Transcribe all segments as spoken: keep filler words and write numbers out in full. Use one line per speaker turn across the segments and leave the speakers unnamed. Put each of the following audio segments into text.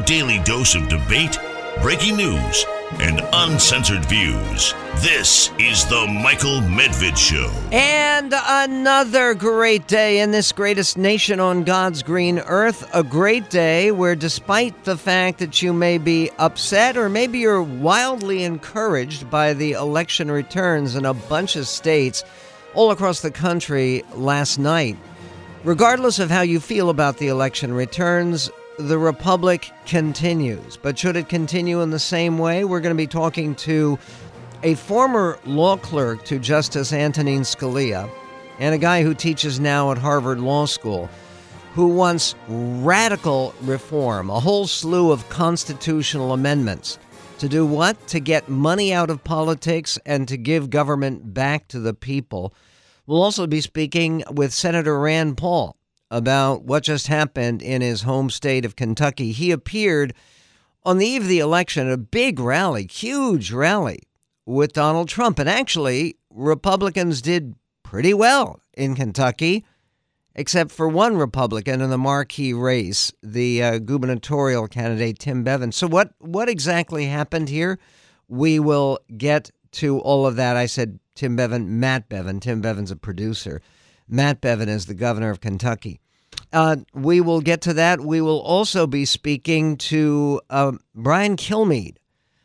daily dose of debate, breaking news, and uncensored views. This is the Michael Medved Show.
And another great day in this greatest nation on God's green earth. A great day where, despite the fact that you may be upset or maybe you're wildly encouraged by the election returns in a bunch of states all across the country last night, regardless of how you feel about the election returns, the Republic continues. But should it continue in the same way? We're going to be talking to a former law clerk to Justice Antonin Scalia and a guy who teaches now at Harvard Law School who wants radical reform, a whole slew of constitutional amendments. To do what? To get money out of politics and to give government back to the people. We'll also be speaking with Senator Rand Paul about what just happened in his home state of Kentucky. He appeared on the eve of the election at a big rally, huge rally with Donald Trump. And actually, Republicans did pretty well in Kentucky, except for one Republican in the marquee race, the uh, gubernatorial candidate, Tim Bevan. So what, what exactly happened here? We will get to all of that. I said Tim Bevan, Matt Bevin. Tim Bevan's a producer. Matt Bevin is the governor of Kentucky. Uh, we will get to that. We will also be speaking to uh, Brian Kilmeade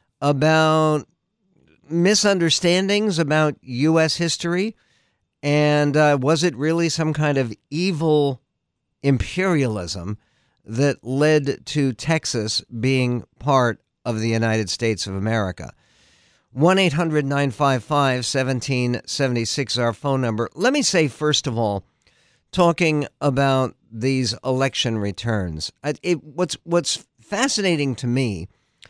about misunderstandings about U S history. And uh, was it really some kind of evil imperialism that led to Texas being part of the United States of America? one eight hundred nine five five one seven seven six, our phone number. Let me say, first of all, talking about these election returns, it, what's what's fascinating to me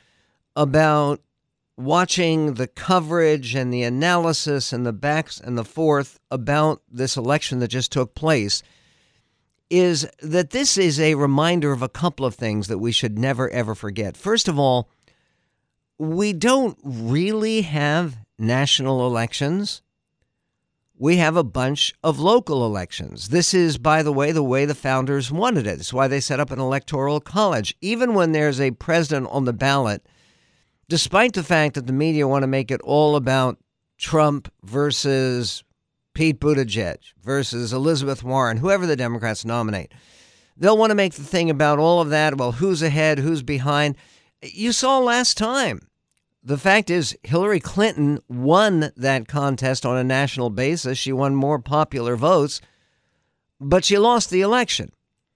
about watching the coverage and the analysis and the backs and the forth about this election that just took place is that this is a reminder of a couple of things that we should never, ever forget. First of all, we don't really have national elections. We have a bunch of local elections. This is, by the way, the way the founders wanted it. It's why they set up an electoral college. Even when there's a president on the ballot, despite the fact that the media want to make it all about Trump versus Pete Buttigieg versus Elizabeth Warren, whoever the Democrats nominate, they'll want to make the thing about all of that. Well, who's ahead, who's behind? You saw last time. The fact is, Hillary Clinton won that contest on a national basis. She won more popular votes, but she lost the election.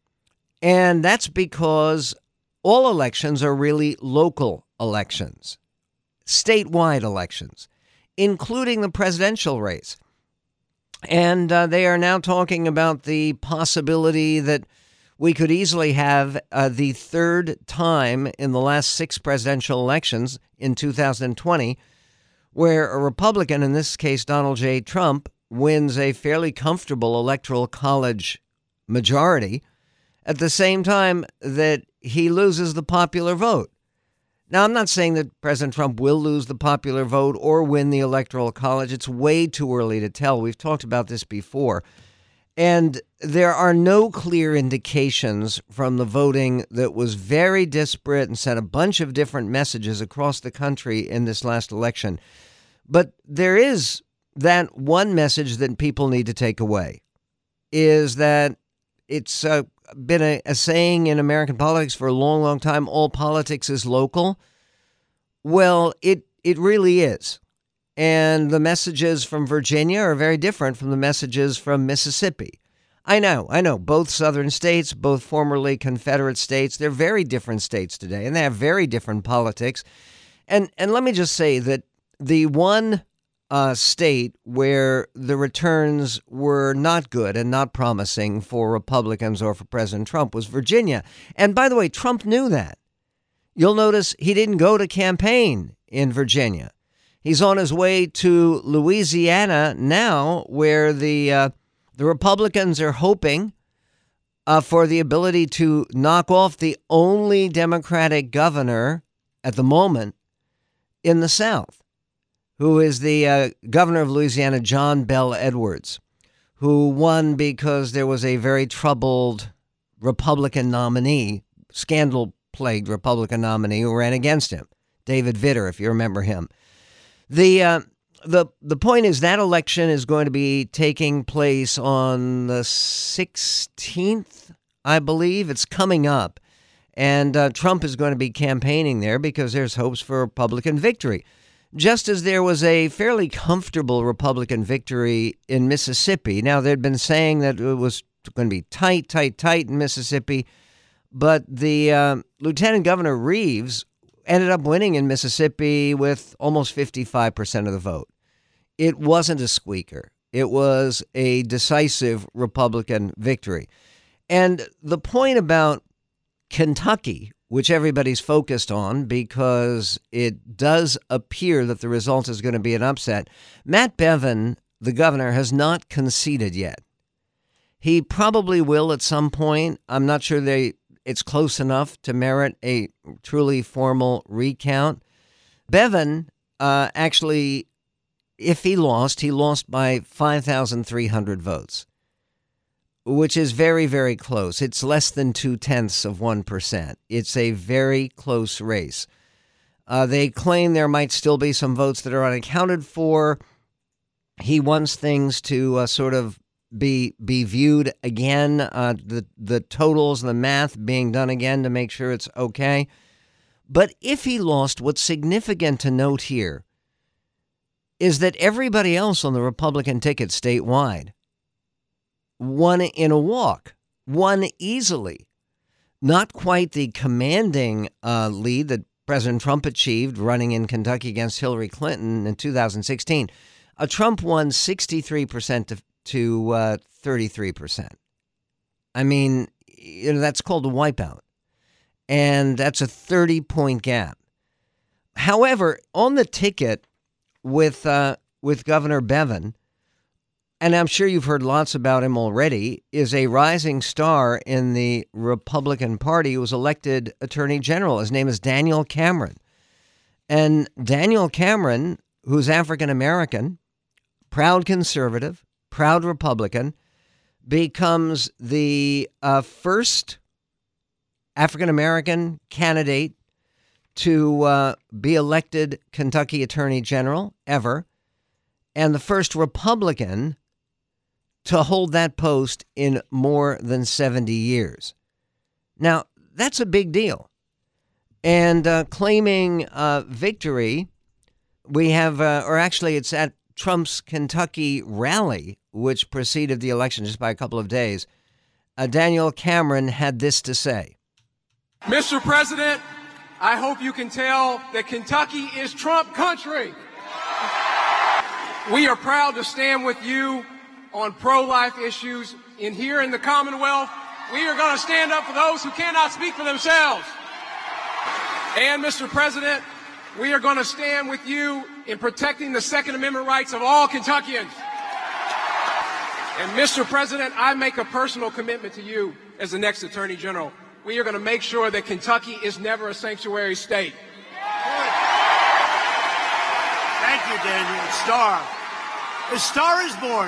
And that's because all elections are really local elections, statewide elections, including the presidential race. And uh, they are now talking about the possibility that we could easily have uh, the third time in the last six presidential elections in two thousand twenty where a Republican, in this case Donald J. Trump, wins a fairly comfortable electoral college majority at the same time that he loses the popular vote. Now, I'm not saying that President Trump will lose the popular vote or win the electoral college. It's way too early to tell. We've talked about this before. And there are no clear indications from the voting that was very disparate and sent a bunch of different messages across the country in this last election. But there is that one message that people need to take away is that it's uh, been a, a saying in American politics for a long, long time, all politics is local. Well, it it really is. And the messages from Virginia are very different from the messages from Mississippi. I know, I know, both southern states, both formerly Confederate states, they're very different states today, and they have very different politics. And and let me just say that the one uh, state where the returns were not good and not promising for Republicans or for President Trump was Virginia. And by the way, Trump knew that. You'll notice he didn't go to campaign in Virginia. He's on his way to Louisiana now, where the uh, the Republicans are hoping uh, for the ability to knock off the only Democratic governor at the moment in the South, who is the uh, governor of Louisiana, John Bel Edwards, who won because there was a very troubled Republican nominee, scandal plagued Republican nominee who ran against him, David Vitter, if you remember him. The uh, the the point is that election is going to be taking place on the sixteenth, I believe. It's coming up. And uh, Trump is going to be campaigning there because there's hopes for Republican victory. Just as there was a fairly comfortable Republican victory in Mississippi. Now, they'd been saying that it was going to be tight, tight, tight in Mississippi. But the uh, Lieutenant Governor Reeves ended up winning in Mississippi with almost fifty-five percent of the vote. It wasn't a squeaker. It was a decisive Republican victory. And the point about Kentucky, which everybody's focused on because it does appear that the result is going to be an upset, Matt Bevin, the governor, has not conceded yet. He probably will at some point. I'm not sure they it's close enough to merit a truly formal recount. Bevin, uh, actually, if he lost, he lost by five thousand three hundred votes, which is very, very close. It's less than two-tenths of one percent. It's a very close race. Uh, they claim there might still be some votes that are unaccounted for. He wants things to uh, sort of be be viewed again, uh, the, the totals, the math being done again to make sure it's okay. But if he lost, what's significant to note here is that everybody else on the Republican ticket statewide won in a walk, won easily. Not quite the commanding uh, lead that President Trump achieved running in Kentucky against Hillary Clinton in two thousand sixteen. Uh, Trump won sixty-three percent to, to uh, thirty-three percent. I mean, you know, that's called a wipeout. And that's a thirty-point gap. However, on the ticket with uh, with Governor Bevin, and I'm sure you've heard lots about him already, is a rising star in the Republican Party who was elected Attorney General. His name is Daniel Cameron. And Daniel Cameron, who's African-American, proud conservative, proud Republican, becomes the uh, first African-American candidate to uh, be elected Kentucky Attorney General ever, and the first Republican to hold that post in more than seventy years. Now, that's a big deal. And uh, claiming uh, victory, we have, uh, or actually it's at Trump's Kentucky rally, which preceded the election just by a couple of days, uh, Daniel Cameron had this to say.
Mister President, I hope you can tell that Kentucky is Trump country. We are proud to stand with you on pro-life issues. In here in the Commonwealth, we are going to stand up for those who cannot speak for themselves. And, Mister President, we are going to stand with you in protecting the Second Amendment rights of all Kentuckians. And, Mister President, I make a personal commitment to you as the next Attorney General. We are going to make sure that Kentucky is never a sanctuary state.
Thank you, Daniel. Star. The star is born.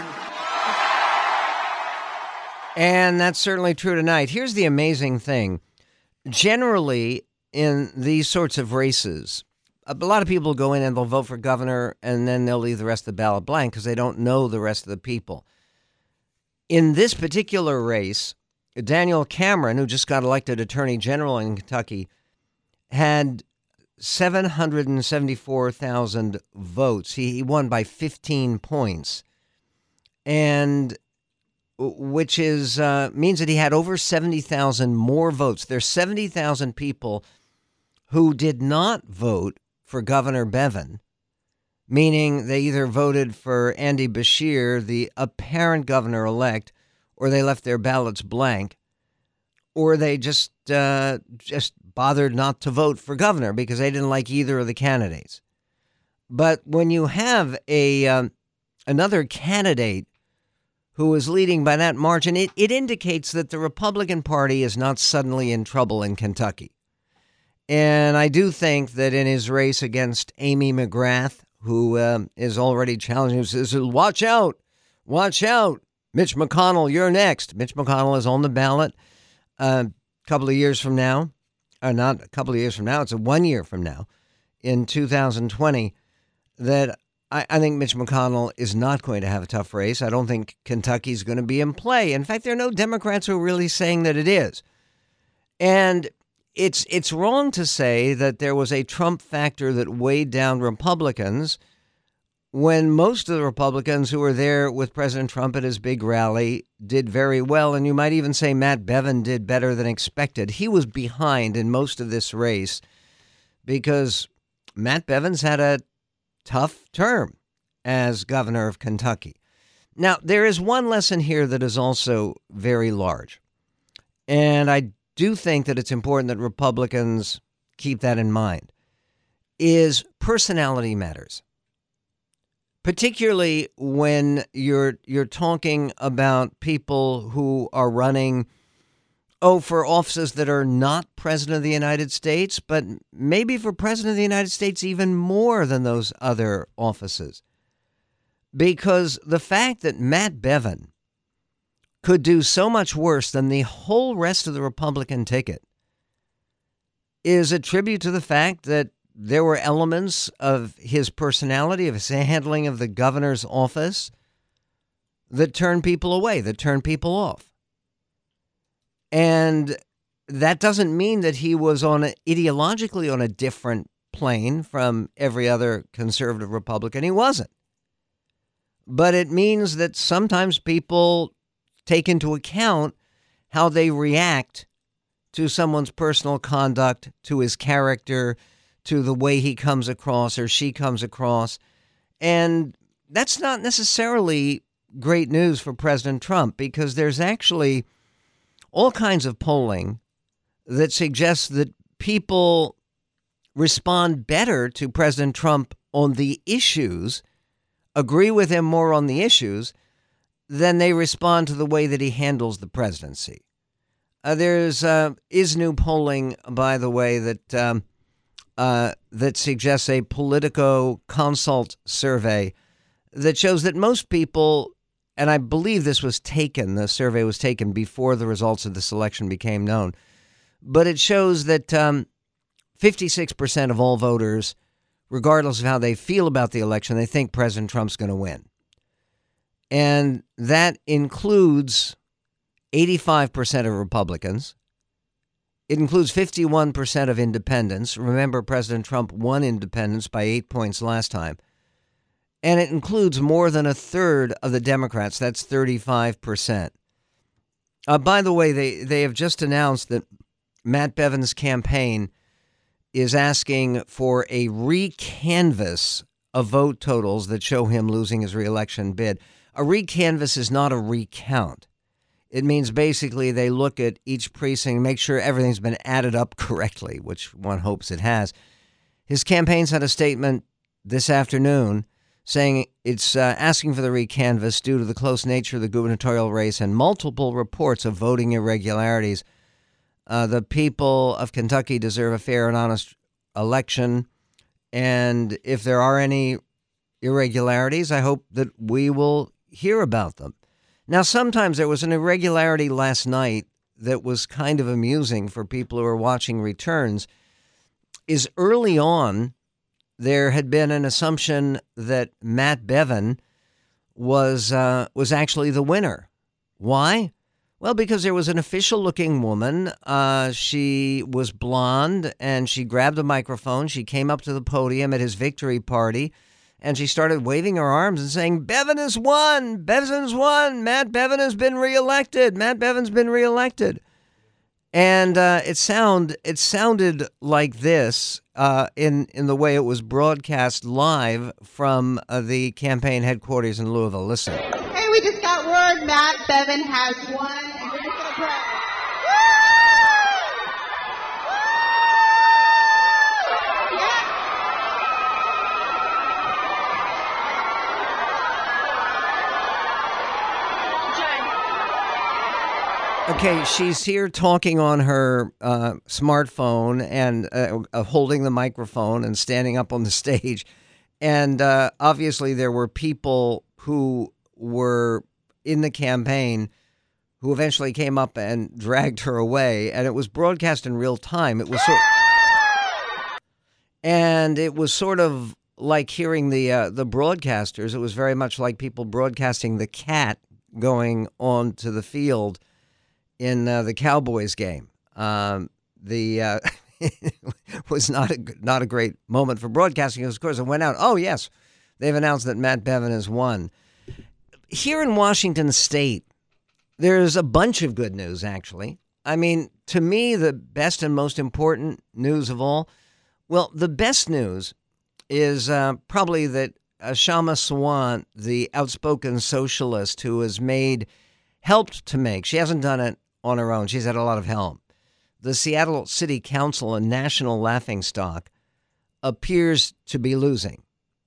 And that's certainly true tonight. Here's the amazing thing. Generally, in these sorts of races, a lot of people go in and they'll vote for governor and then they'll leave the rest of the ballot blank because they don't know the rest of the people. In this particular race, Daniel Cameron, who just got elected Attorney General in Kentucky, had seven hundred seventy-four thousand votes. He, he won by fifteen points, and which is uh, means that he had over seventy thousand more votes. There's seventy thousand people who did not vote for Governor Bevin, meaning they either voted for Andy Beshear, the apparent governor-elect, or they left their ballots blank, or they just uh, just bothered not to vote for governor because they didn't like either of the candidates. But when you have a um, another candidate who is leading by that margin, it, it indicates that the Republican Party is not suddenly in trouble in Kentucky. And I do think that in his race against Amy McGrath, who um, is already challenging, says, watch out, watch out. Mitch McConnell, you're next. Mitch McConnell is on the ballot a couple of years from now. uh, not a couple of years from now, it's a one year from now, in two thousand twenty, that I, I think Mitch McConnell is not going to have a tough race. I don't think Kentucky's going to be in play. In fact, there are no Democrats who are really saying that it is. And it's it's wrong to say that there was a Trump factor that weighed down Republicans when most of the Republicans who were there with President Trump at his big rally did very well. And you might even say Matt Bevin did better than expected. He was behind in most of this race because Matt Bevin's had a tough term as governor of Kentucky. Now, there is one lesson here that is also very large. And I do think that it's important that Republicans keep that in mind, is personality matters. Particularly when you're you're talking about people who are running, oh, for offices that are not president of the United States, but maybe for president of the United States even more than those other offices. Because the fact that Matt Bevin could do so much worse than the whole rest of the Republican ticket is a tribute to the fact that there were elements of his personality, of his handling of the governor's office, that turned people away, that turned people off. And that doesn't mean that he was on a, ideologically on a different plane from every other conservative Republican. He wasn't. But it means that sometimes people take into account how they react to someone's personal conduct, to his character, to the way he comes across or she comes across. And that's not necessarily great news for President Trump, because there's actually all kinds of polling that suggests that people respond better to President Trump on the issues, agree with him more on the issues, than they respond to the way that he handles the presidency. Uh, there's uh, is new polling, by the way, that um, uh, that suggests a Politico Consult survey that shows that most people, and I believe this was taken, the survey was taken before the results of this election became known, but it shows that um, fifty-six percent of all voters, regardless of how they feel about the election, they think President Trump's going to win. And that includes eighty-five percent of Republicans. It includes fifty-one percent of independents. Remember, President Trump won independents by eight points last time. And it includes more than a third of the Democrats. That's thirty-five percent. Uh, by the way, they, they have just announced that Matt Bevin's campaign is asking for a recanvass of vote totals that show him losing his reelection bid. A recanvass is not a recount. It means basically they look at each precinct and make sure everything's been added up correctly, which one hopes it has. His campaign sent a statement this afternoon saying it's uh, asking for the recanvass due to the close nature of the gubernatorial race and multiple reports of voting irregularities. Uh, the people of Kentucky deserve a fair and honest election. And if there are any irregularities, I hope that we will hear about them. Now, sometimes there was an irregularity last night that was kind of amusing for people who are watching returns. Is early on, there had been an assumption that Matt Bevin was uh, was actually the winner. Why? Well, because there was an official-looking woman. Uh, she was blonde, and she grabbed a microphone. She came up to the podium at his victory party, and she started waving her arms and saying, Bevin has won! Bevin's won! Matt Bevin has been reelected! Matt Bevin's been reelected! And uh, it sound it sounded like this uh, in, in the way it was broadcast live from uh, the campaign headquarters in Louisville. Listen.
Hey, we just got word Matt Bevin has won. And we're just gonna pray.
Okay, she's here talking on her uh, smartphone and uh, uh, holding the microphone and standing up on the stage. And uh, obviously there were people who were in the campaign who who eventually came up and dragged her away, and it was broadcast in real time. It was sort and it was sort of like hearing the uh, the broadcasters. It was very much like people broadcasting the cat going on to the field in uh, the Cowboys game. Um, the uh, it was not a not a great moment for broadcasting. Of course, it went out. Oh yes, they've announced that Matt Bevin has won. Here in Washington State, there's a bunch of good news. Actually, I mean, to me, the best and most important news of all. Well, the best news is uh, probably that uh, Kshama Sawant, the outspoken socialist who has made, helped to make, she hasn't done it on her own, she's had a lot of help, the Seattle City Council, a national laughingstock, appears to be losing.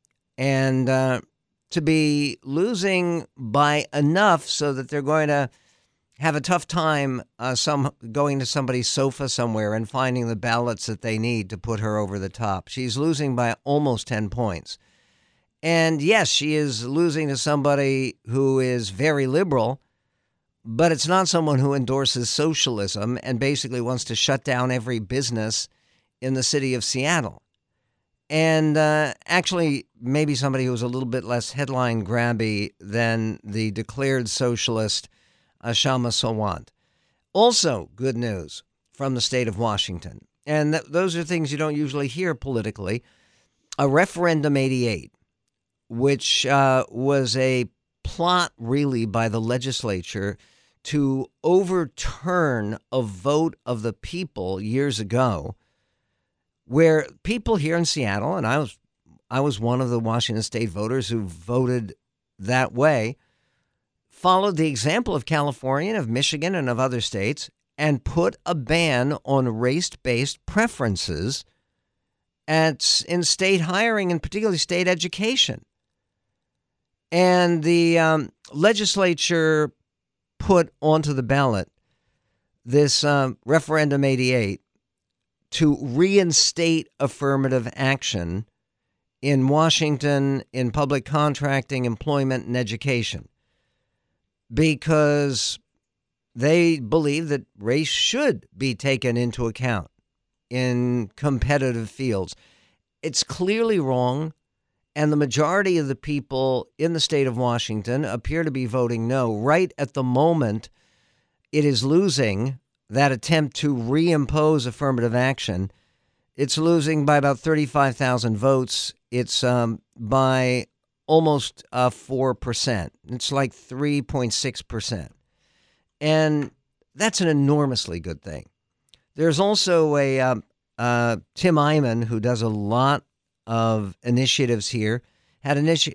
And uh, to be losing by enough so that they're going to have a tough time uh, some going to somebody's sofa somewhere and finding the ballots that they need to put her over the top. She's losing by almost ten points. And yes, she is losing to somebody who is very liberal, but it's not someone who endorses socialism and basically wants to shut down every business in the city of Seattle. And uh, actually, maybe somebody who's a little bit less headline grabby than the declared socialist Uh, Kshama Sawant. Also, good news from the state of Washington. And th- those are things you don't usually hear politically. A Referendum eighty-eight, which uh, was a plot really by the legislature to overturn a vote of the people years ago, where people here in Seattle, and I was, I was one of the Washington state voters who voted that way, followed the example of California and of Michigan and of other states and put a ban on race-based preferences at, in state hiring and particularly state education. And the um, legislature put onto the ballot this um, Referendum eighty-eight to reinstate affirmative action in Washington in public contracting, employment, and education, because they believe that race should be taken into account in competitive fields. It's clearly wrong, and the majority of the people in the state of Washington appear to be voting no. Right at the moment, it is losing that attempt to reimpose affirmative action. It's losing by about thirty-five thousand votes. It's um, by almost uh, four percent. It's like three point six percent. And that's an enormously good thing. There's also a uh, uh, Tim Eyman, who does a lot of initiatives here, had, initi-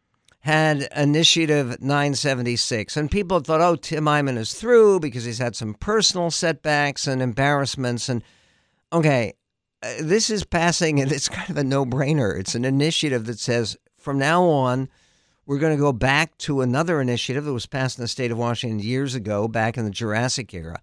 had Initiative nine seventy-six. And people thought, oh, Tim Eyman is through because he's had some personal setbacks and embarrassments. And okay, uh, this is passing, and it's kind of a no-brainer. It's an initiative that says, from now on, we're going to go back to another initiative that was passed in the state of Washington years ago, back in the Jurassic era,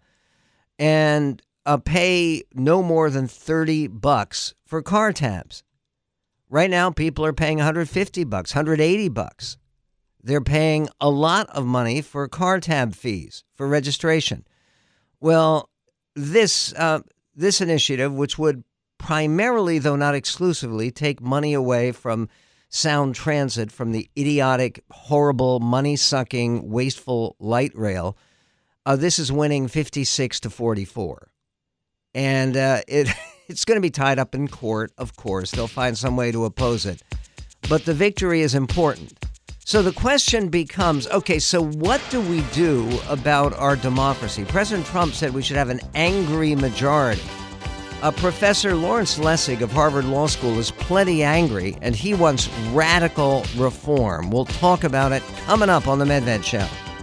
and uh, pay no more than thirty bucks for car tabs. Right now, people are paying one hundred fifty bucks, one hundred eighty bucks. They're paying a lot of money for car tab fees for registration. Well, this uh, this initiative, which would primarily, though not exclusively, take money away from Sound Transit, from the idiotic, horrible, money-sucking, wasteful light rail, uh, this is winning fifty-six to forty-four. And uh, it it's going to be tied up in court, of course. They'll find some way to oppose it. But the victory is important. So the question becomes, okay, so what do we do about our democracy? President Trump said we should have an angry majority. Uh, Professor Lawrence Lessig of Harvard Law School is plenty angry, and he wants radical reform. We'll talk about it coming up on The Medved Show.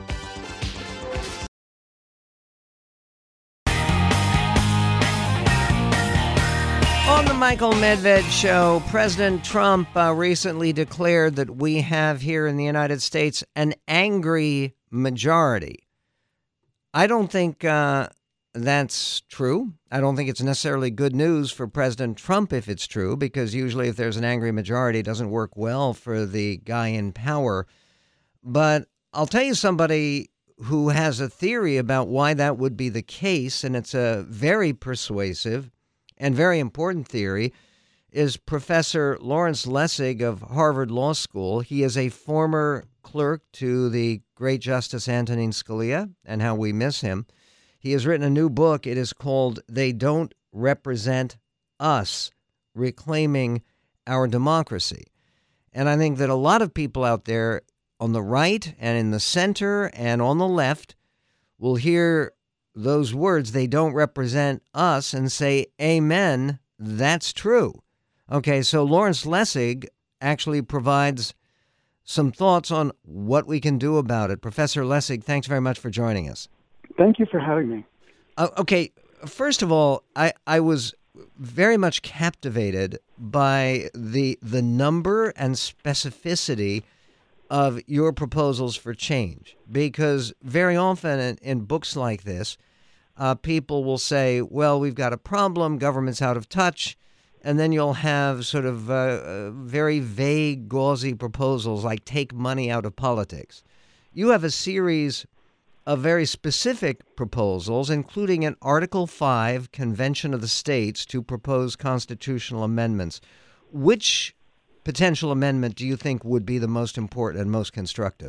On The Michael Medved Show, President Trump uh, recently declared that we have here in the United States an angry majority. I don't think uh, that's true. I don't think it's necessarily good news for President Trump if it's true, because usually if there's an angry majority, it doesn't work well for the guy in power. But I'll tell you somebody who has a theory about why that would be the case, and it's a very persuasive and very important theory, is Professor Lawrence Lessig of Harvard Law School. He is a former clerk to the great Justice Antonin Scalia, and how we miss him. He has written a new book. It is called They Don't Represent Us, Reclaiming Our Democracy. And I think that a lot of people out there on the right and in the center and on the left will hear those words, they don't represent us, and say, amen, that's true. Okay, so Lawrence Lessig actually provides some thoughts on what we can do about it. Professor Lessig, thanks very much for joining us.
Thank you for having me.
Uh, okay, first of all, I, I was very much captivated by the the number and specificity of your proposals for change, because very often in, in books like this, uh, people will say, well, we've got a problem, government's out of touch, and then you'll have sort of uh, uh, very vague, gauzy proposals like take money out of politics. You have a series of very specific proposals, including an Article five Convention of the States to propose constitutional amendments. Which potential amendment do you think would be the most important and most constructive?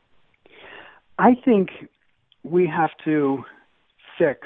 I think we have to fix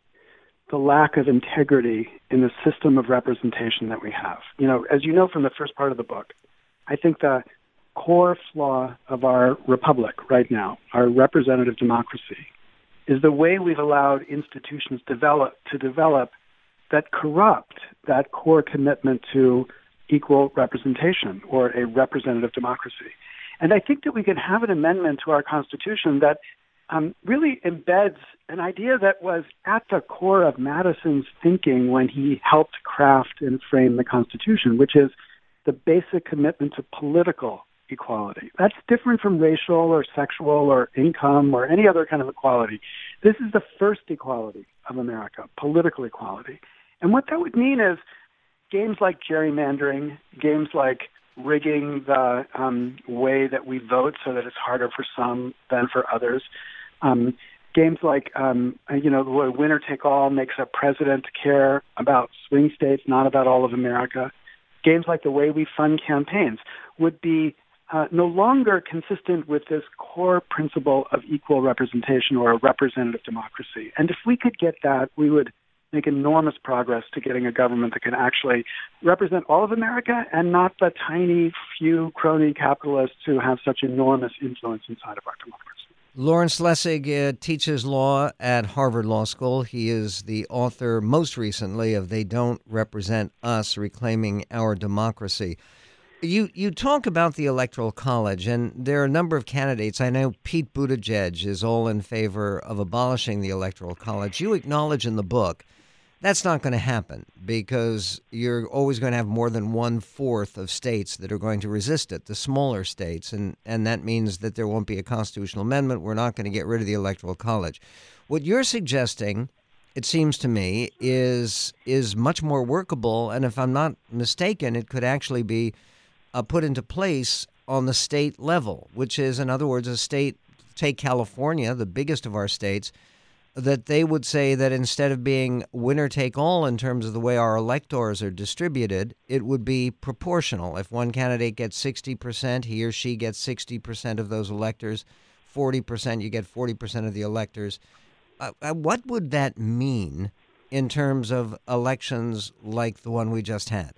the lack of integrity in the system of representation that we have. You know, as you know from the first part of the book, I think the core flaw of our republic right now, our representative democracy, is the way we've allowed institutions develop to develop that corrupt that core commitment to equal representation or a representative democracy. And I think that we can have an amendment to our Constitution that um, really embeds an idea that was at the core of Madison's thinking when he helped craft and frame the Constitution, which is the basic commitment to political equality. That's different from racial or sexual or income or any other kind of equality. This is the first equality of America, political equality. And what that would mean is games like gerrymandering, games like rigging the um, way that we vote so that it's harder for some than for others, um, games like, um, you know, the way winner take all makes a president care about swing states, not about all of America. Games like the way we fund campaigns would be uh, no longer consistent with this core principle of equal representation or a representative democracy. And if we could get that, we would make enormous progress to getting a government that can actually represent all of America and not the tiny few crony capitalists who have such enormous influence inside of our democracy.
Lawrence Lessig uh, teaches law at Harvard Law School. He is the author, most recently, of They Don't Represent Us, Reclaiming Our Democracy. You you talk about the Electoral College, and there are a number of candidates. I know Pete Buttigieg is all in favor of abolishing the Electoral College. You acknowledge in the book that's not going to happen because you're always going to have more than one-fourth of states that are going to resist it, the smaller states, and, and that means that there won't be a constitutional amendment. We're not going to get rid of the Electoral College. What you're suggesting, it seems to me, is is much more workable, and if I'm not mistaken, it could actually be uh, put into place on the state level, which is, in other words, a state, take California, the biggest of our states, that they would say that instead of being winner-take-all in terms of the way our electors are distributed, it would be proportional. If one candidate gets sixty percent, he or she gets sixty percent of those electors, forty percent, you get forty percent of the electors. Uh, what would that mean in terms of elections like the one we just had?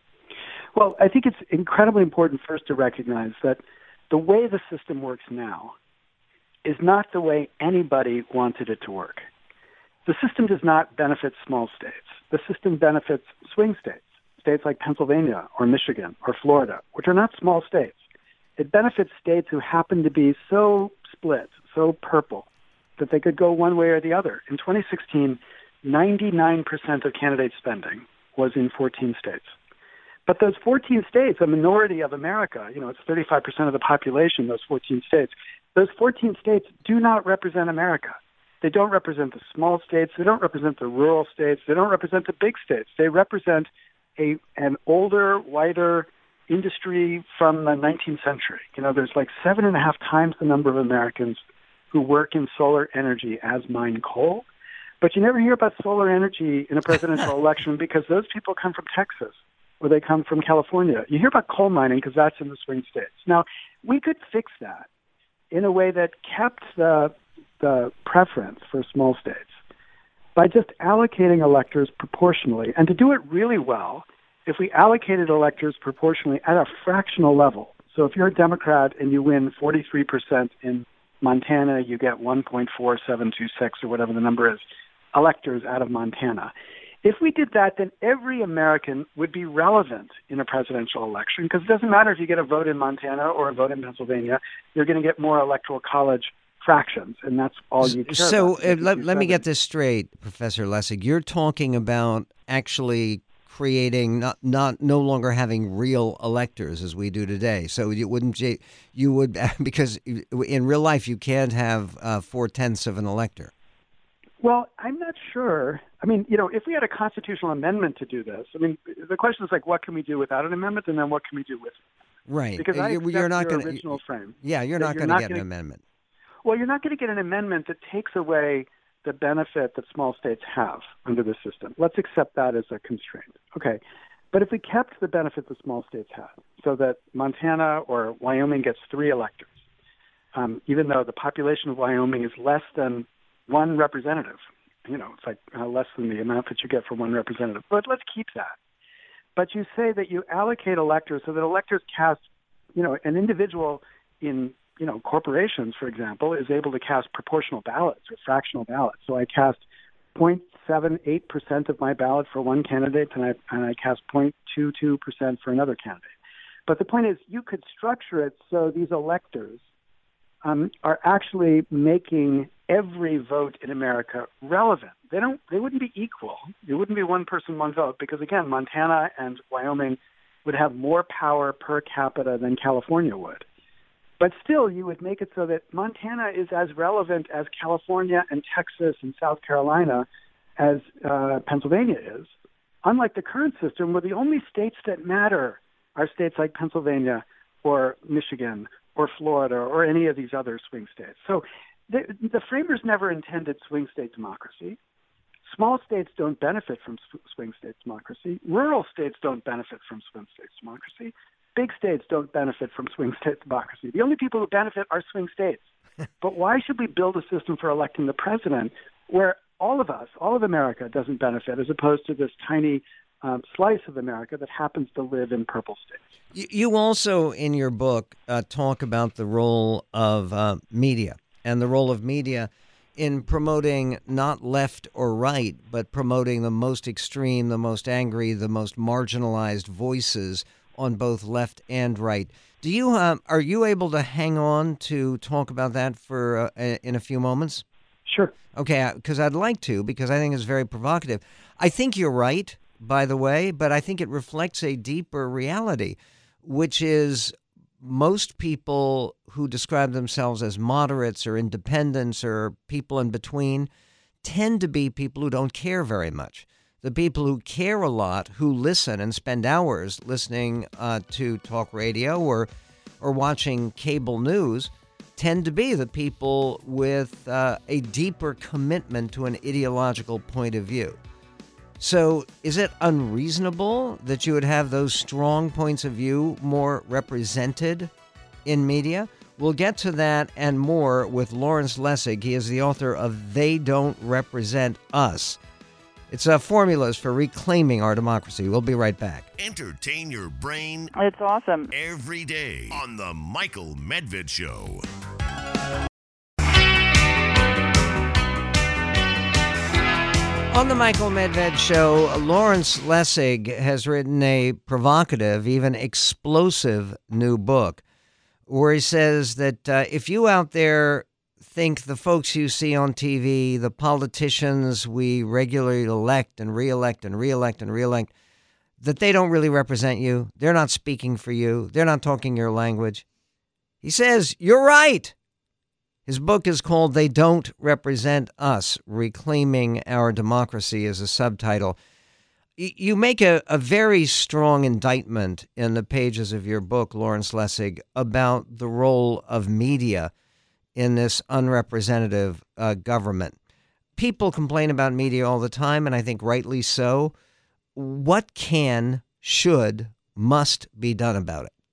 Well, I think it's incredibly important first to recognize that the way the system works now is not the way anybody wanted it to work. The system does not benefit small states. The system benefits swing states, states like Pennsylvania or Michigan or Florida, which are not small states. It benefits states who happen to be so split, so purple, that they could go one way or the other. In twenty sixteen, ninety-nine percent of candidate spending was in fourteen states. But those fourteen states, a minority of America, you know, it's thirty-five percent of the population, those fourteen states, those fourteen states do not represent America. They don't represent the small states. They don't represent the rural states. They don't represent the big states. They represent a an older, whiter industry from the nineteenth century. You know, there's like seven and a half times the number of Americans who work in solar energy as mine coal. But you never hear about solar energy in a presidential election because those people come from Texas or they come from California. You hear about coal mining because that's in the swing states. Now, we could fix that in a way that kept the, the preference for small states by just allocating electors proportionally. And to do it really well, if we allocated electors proportionally at a fractional level, so if you're a Democrat and you win forty-three percent in Montana, you get one point four seven two six or whatever the number is, electors out of Montana. If we did that, then every American would be relevant in a presidential election because it doesn't matter if you get a vote in Montana or a vote in Pennsylvania, you're going to get more electoral college fractions, and that's all you care
so,
about.
So uh, let, let me get this straight, Professor Lessig. You're talking about actually creating not not no longer having real electors as we do today. So you wouldn't you would because in real life you can't have uh, four tenths of an elector.
Well, I'm not sure. I mean, you know, if we had a constitutional amendment to do this, I mean, the question is like, what can we do without an amendment, and then what can we do with it?
Right.
Because I
you're, you're not
your
gonna,
original frame.
Yeah, you're not going to get an amendment.
Well, you're not going to get an amendment that takes away the benefit that small states have under the system. Let's accept that as a constraint. Okay. But if we kept the benefit that small states have, so that Montana or Wyoming gets three electors, um, even though the population of Wyoming is less than one representative, you know, it's like uh, less than the amount that you get for one representative. But let's keep that. But you say that you allocate electors so that electors cast, you know, an individual in you know, corporations, for example, is able to cast proportional ballots or fractional ballots. So I cast zero point seven eight percent of my ballot for one candidate, and I, and I cast zero point two two percent for another candidate. But the point is, you could structure it so these electors um, are actually making every vote in America relevant. They don't. They wouldn't be equal. It wouldn't be one person, one vote, because again, Montana and Wyoming would have more power per capita than California would. But still, you would make it so that Montana is as relevant as California and Texas and South Carolina as uh, Pennsylvania is, unlike the current system where the only states that matter are states like Pennsylvania or Michigan or Florida or any of these other swing states. So the, the framers never intended swing state democracy. Small states don't benefit from swing state democracy. Rural states don't benefit from swing state democracy. Big states don't benefit from swing state democracy. The only people who benefit are swing states. But why should we build a system for electing the president where all of us, all of America doesn't benefit, as opposed to this tiny um, slice of America that happens to live in purple states?
You also, in your book, uh, talk about the role of uh, media and the role of media in promoting not left or right, but promoting the most extreme, the most angry, the most marginalized voices on both left and right. Do you uh, are you able to hang on to talk about that for uh, in a few moments?
Sure.
Okay, because I'd like to, because I think it's very provocative. I think you're right, by the way, but I think it reflects a deeper reality, which is most people who describe themselves as moderates or independents or people in between tend to be people who don't care very much. The people who care a lot, who listen and spend hours listening uh, to talk radio or or watching cable news, tend to be the people with uh, a deeper commitment to an ideological point of view. So is it unreasonable that you would have those strong points of view more represented in media? We'll get to that and more with Lawrence Lessig. He is the author of They Don't Represent Us. It's uh, formulas for reclaiming our democracy. We'll be right back.
Entertain your brain.
It's awesome.
Every day on The Michael Medved Show.
On The Michael Medved Show, Lawrence Lessig has written a provocative, even explosive new book where he says that uh, if you out there think the folks you see on T V, the politicians we regularly elect and reelect and reelect and reelect, that they don't really represent you. They're not speaking for you. They're not talking your language. He says, you're right. His book is called They Don't Represent Us, Reclaiming Our Democracy as a subtitle. You make a, a very strong indictment in the pages of your book, Lawrence Lessig, about the role of media in this unrepresentative uh, government. People complain about media all the time, and I think rightly so. What can, should, must be done about it?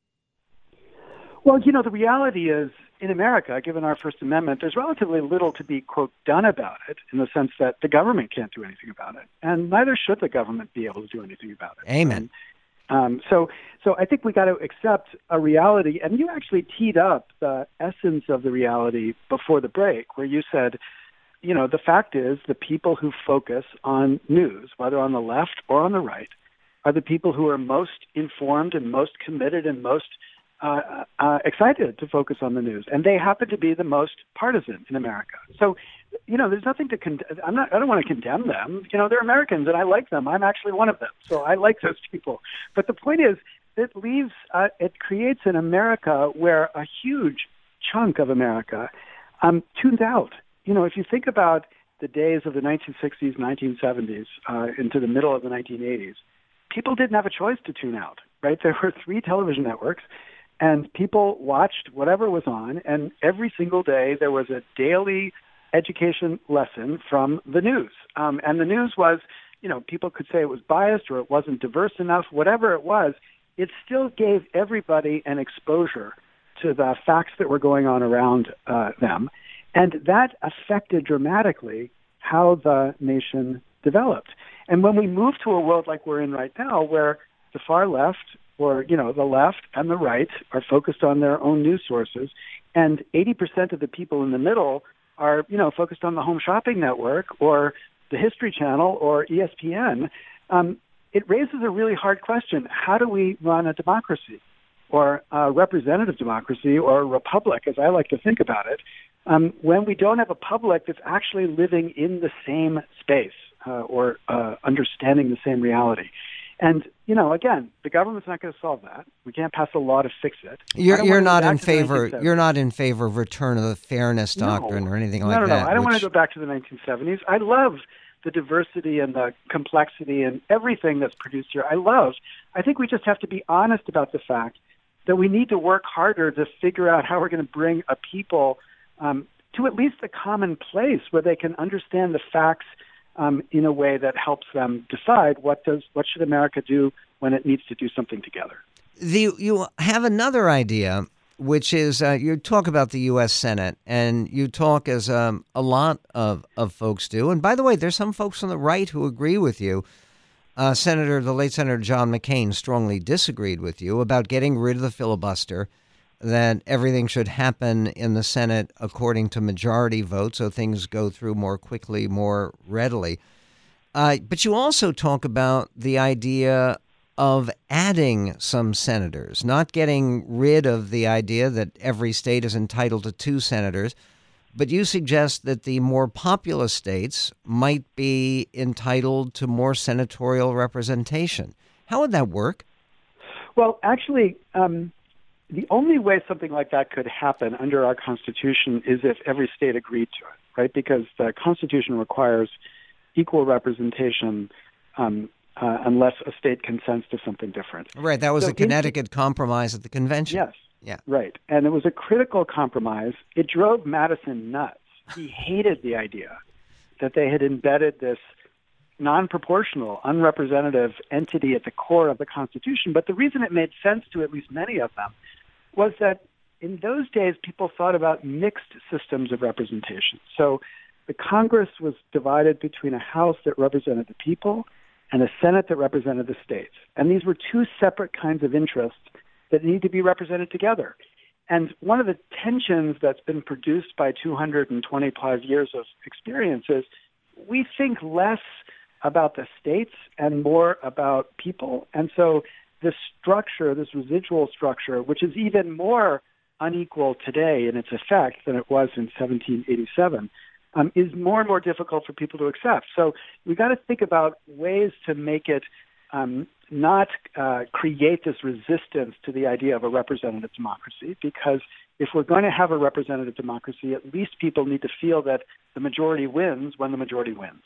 Well, you know, the reality is, in America, given our First Amendment, there's relatively little to be, quote, done about it, in the sense that the government can't do anything about it, and neither should the government be able to do anything about it.
Amen.
Um, um, so, so I think we got to accept a reality, and you actually teed up the essence of the reality before the break, where you said, you know, the fact is the people who focus on news, whether on the left or on the right, are the people who are most informed and most committed and most Uh, uh, excited to focus on the news, and they happen to be the most partisan in America. So, you know, there's nothing to. Con- I'm not. I don't want to condemn them. You know, they're Americans, and I like them. I'm actually one of them, so I like those people. But the point is, it leaves. Uh, it creates an America where a huge chunk of America um, tunes out. You know, if you think about the days of the nineteen sixties, nineteen seventies, uh, into the middle of the nineteen eighties, people didn't have a choice to tune out. Right? There were three television networks. And people watched whatever was on, and every single day there was a daily education lesson from the news. Um, and the news was, you know, people could say it was biased or it wasn't diverse enough, whatever it was, it still gave everybody an exposure to the facts that were going on around uh, them. And that affected dramatically how the nation developed. And when we move to a world like we're in right now, where the far left, or, you know, the left and the right are focused on their own news sources, and eighty percent of the people in the middle are, you know, focused on the Home Shopping Network or the History Channel or E S P N, um, it raises a really hard question. How do we run a democracy, or a representative democracy, or a republic, as I like to think about it, um, when we don't have a public that's actually living in the same space uh, or uh, understanding the same reality? And, you know, again, the government's not going to solve that. We can't pass a law to fix it.
You're, you're not in favor. You're not in favor of return of the fairness doctrine
no.
or anything
no,
like
no,
that.
No, no, I don't
which...
want to go back to the nineteen seventies. I love the diversity and the complexity and everything that's produced here. I love. I think we just have to be honest about the fact that we need to work harder to figure out how we're going to bring a people um, to at least a common place where they can understand the facts Um, in a way that helps them decide what does what should America do when it needs to do something together.
The, you have another idea, which is uh, you talk about the U S Senate, and you talk as um, a lot of, of folks do. And by the way, there's some folks on the right who agree with you. Uh, Senator, the late Senator John McCain strongly disagreed with you about getting rid of the filibuster, that everything should happen in the Senate according to majority vote, so things go through more quickly, more readily. Uh, but you also talk about the idea of adding some senators, not getting rid of the idea that every state is entitled to two senators, but you suggest that the more populous states might be entitled to more senatorial representation. How would that work?
Well, actually, um, the only way something like that could happen under our Constitution is if every state agreed to it, right? Because the Constitution requires equal representation um, uh, unless a state consents to something different.
Right. That was
so
a Connecticut in, compromise at the convention.
Yes.
Yeah.
Right. And it was a critical compromise. It drove Madison nuts. He hated the idea that they had embedded this non-proportional, unrepresentative entity at the core of the Constitution. But the reason it made sense to at least many of them was that in those days, people thought about mixed systems of representation. So the Congress was divided between a House that represented the people and a Senate that represented the states. And these were two separate kinds of interests that need to be represented together. And one of the tensions that's been produced by two hundred twenty-five years of experience is we think less about the states and more about people. And so this structure, this residual structure, which is even more unequal today in its effect than it was in seventeen eighty-seven, um, is more and more difficult for people to accept. So we've got to think about ways to make it um, not uh, create this resistance to the idea of a representative democracy, because if we're going to have a representative democracy, at least people need to feel that the majority wins when the majority wins.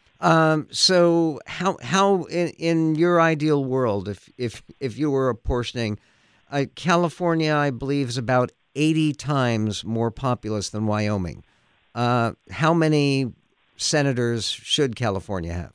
Um, so how how in, in your ideal world, if if if you were apportioning, uh, California, I believe, is about eighty times more populous than Wyoming. Uh, how many senators should California have?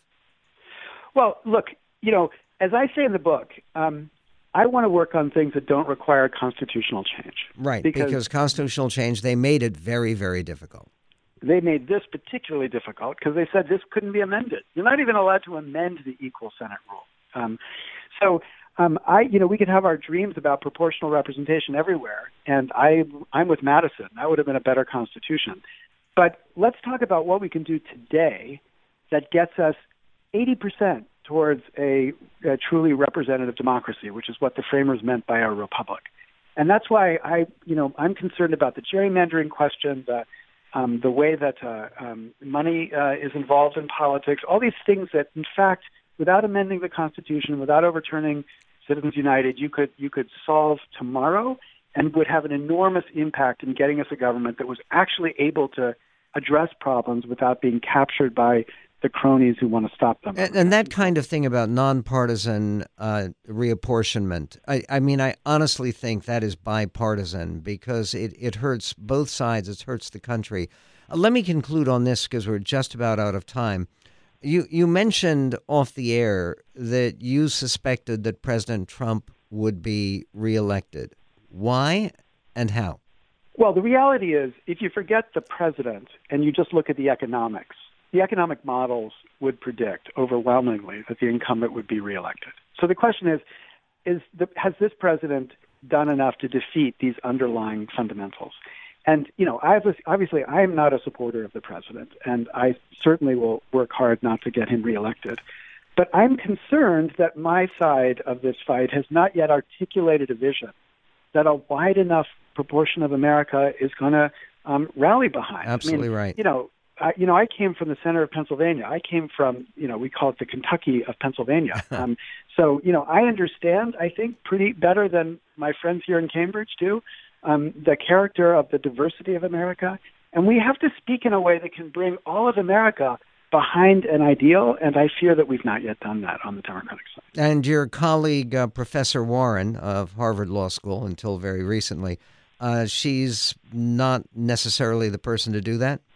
Well, look, you know, as I say in the book, um, I want to work on things that don't require constitutional change.
Right,
because,
because constitutional change, they made it very, very difficult.
They made this particularly difficult because they said this couldn't be amended. You're not even allowed to amend the equal Senate rule. Um, so, um, I, you know, we could have our dreams about proportional representation everywhere, and I, I'm with Madison. That would have been a better constitution. But let's talk about what we can do today that gets us eighty percent towards a, a truly representative democracy, which is what the framers meant by our republic. And that's why I, you know, I'm concerned about the gerrymandering question, the, um, the way that uh, um, money uh, is involved in politics, all these things that, in fact, without amending the Constitution, without overturning Citizens United, you could you could solve tomorrow and would have an enormous impact in getting us a government that was actually able to address problems without being captured by the cronies who want to stop them.
And, and that kind of thing about nonpartisan uh, reapportionment, I, I mean, I honestly think that is bipartisan because it, it hurts both sides. It hurts the country. Uh, let me conclude on this because we're just about out of time. You, you mentioned off the air that you suspected that President Trump would be reelected. Why and how?
Well, the reality is, if you forget the president and you just look at the economics, the economic models would predict overwhelmingly that the incumbent would be reelected. So the question is, is the, has this president done enough to defeat these underlying fundamentals? And, you know, I was, obviously I am not a supporter of the president, and I certainly will work hard not to get him reelected. But I'm concerned that my side of this fight has not yet articulated a vision that a wide enough proportion of America is going to um, rally behind.
Absolutely
I mean,
right.
You know, I, you know, I came from the center of Pennsylvania. I came from, you know, we call it the Kentucky of Pennsylvania. um, so, you know, I understand, I think, pretty better than my friends here in Cambridge do, um, the character of the diversity of America. And we have to speak in a way that can bring all of America behind an ideal, and I fear that we've not yet done that on the Democratic side.
And your colleague, uh, Professor Warren of Harvard Law School, until very recently, uh, she's not necessarily the person to do that?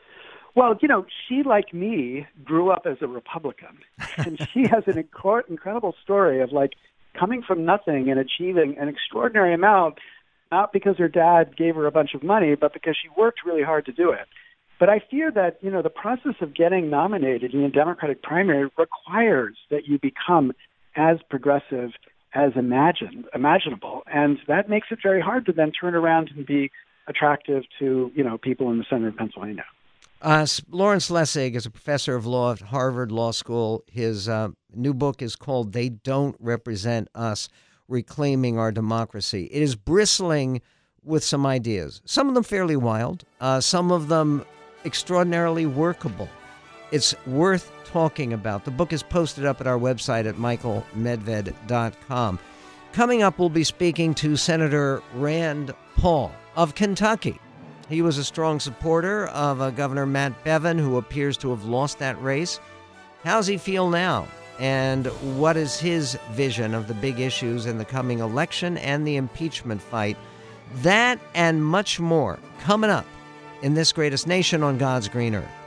Well, you know, she, like me, grew up as a Republican, and she has an inc- incredible story of, like, coming from nothing and achieving an extraordinary amount, not because her dad gave her a bunch of money, but because she worked really hard to do it. But I fear that, you know, the process of getting nominated in a Democratic primary requires that you become as progressive as imagined, imaginable. And that makes it very hard to then turn around and be attractive to, you know, people in the center of Pennsylvania.
Uh, Lawrence Lessig is a professor of law at Harvard Law School. His uh, new book is called They Don't Represent Us, Reclaiming Our Democracy. It is bristling with some ideas, some of them fairly wild, uh, some of them extraordinarily workable. It's worth talking about. The book is posted up at our website at michael medved dot com. Coming up, we'll be speaking to Senator Rand Paul of Kentucky. He was a strong supporter of uh, Governor Matt Bevin, who appears to have lost that race. How's he feel now? And what is his vision of the big issues in the coming election and the impeachment fight? That and much more coming up in This Greatest Nation on God's Green Earth.